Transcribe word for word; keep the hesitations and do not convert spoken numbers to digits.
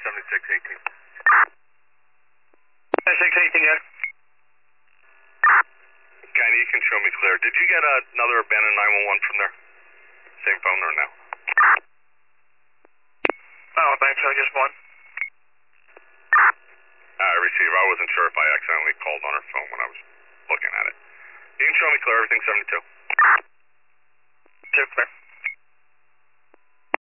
seventy-six eighteen. seventy-six eighteen, good. Kinda, you can show me clear. Did you get uh, another abandoned nine one one from there? Same phone or no? I don't think so, just one. Uh, receive. I wasn't sure if I accidentally called on her phone when I was looking at it. You can show me clear, everything seventy-two. Two clear.